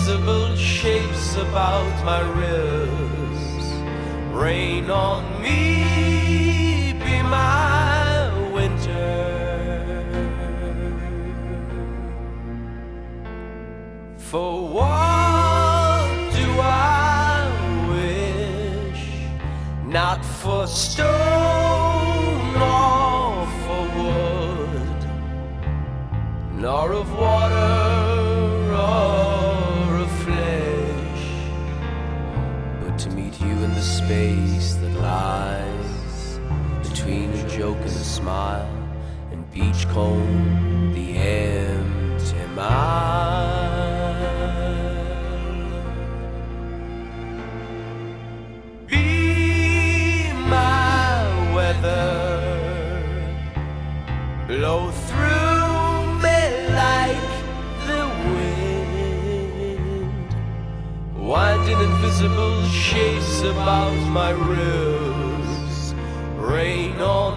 invisible shapes about my ribs. Rain on me, be my winter. For what do I wish? Not for stone nor for wood, nor of water or of flesh, but to meet you in the space that lies between a joke and a smile, and beachcomb the empty mile. Be my weather, blow through me like the wind, winding invisible shapes about my ribs. Rain on